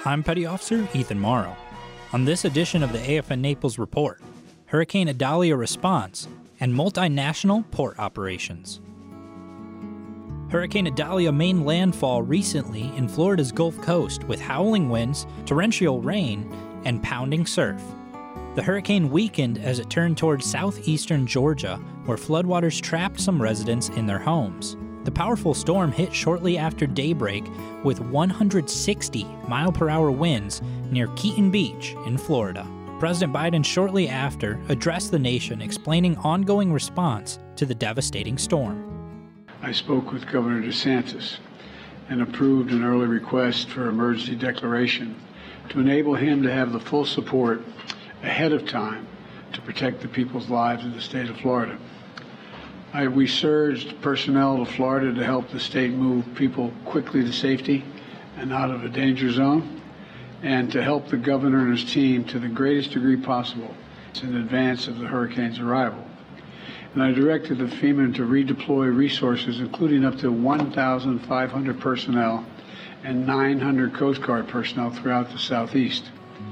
I'm Petty Officer Ethan Morrow. On this edition of the AFN Naples Report, Hurricane Idalia response and multinational port operations. Hurricane Idalia made landfall recently in Florida's Gulf Coast with howling winds, torrential rain, and pounding surf. The hurricane weakened as it turned towards southeastern Georgia, where floodwaters trapped some residents in their homes. The powerful storm hit shortly after daybreak with 160-mile-per-hour winds near Keaton Beach in Florida. President Biden shortly after addressed the nation explaining ongoing response to the devastating storm. I spoke with Governor DeSantis and approved an early request for emergency declaration to enable him to have the full support ahead of time to protect the people's lives in the state of Florida. We surged personnel to Florida to help the state move people quickly to safety and out of a danger zone, and to help the governor and his team to the greatest degree possible in advance of the hurricane's arrival. And I directed the FEMA to redeploy resources, including up to 1,500 personnel and 900 Coast Guard personnel throughout the Southeast.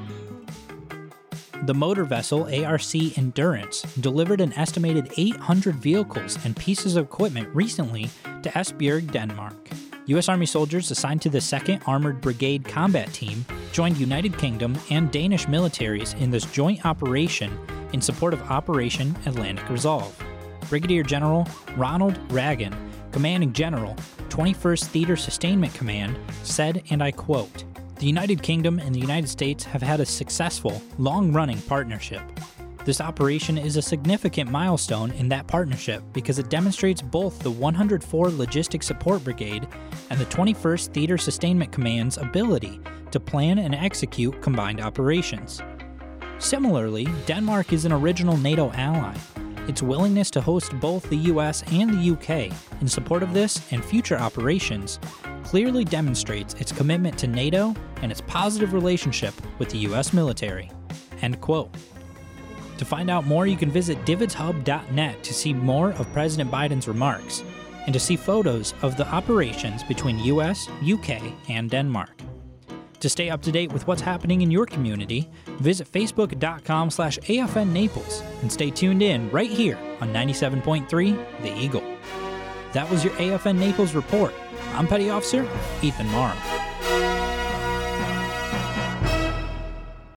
The motor vessel ARC Endurance delivered an estimated 800 vehicles and pieces of equipment recently to Esbjerg, Denmark. U.S. Army soldiers assigned to the 2nd Armored Brigade Combat Team joined United Kingdom and Danish militaries in this joint operation in support of Operation Atlantic Resolve. Brigadier General Ronald Reagan, Commanding General, 21st Theater Sustainment Command, said, and I quote, "The United Kingdom and the United States have had a successful, long-running partnership. This operation is a significant milestone in that partnership because it demonstrates both the 104 Logistic Support Brigade and the 21st Theater Sustainment Command's ability to plan and execute combined operations. Similarly, Denmark is an original NATO ally. Its willingness to host both the US and the UK in support of this and future operations clearly demonstrates its commitment to NATO and its positive relationship with the US military." End quote. To find out more, you can visit DivotsHub.net to see more of President Biden's remarks and to see photos of the operations between US, UK, and Denmark. To stay up to date with what's happening in your community, visit facebook.com/AFN Naples and stay tuned in right here on 97.3 The Eagle. That was your AFN Naples report. I'm Petty Officer Ethan Morrow.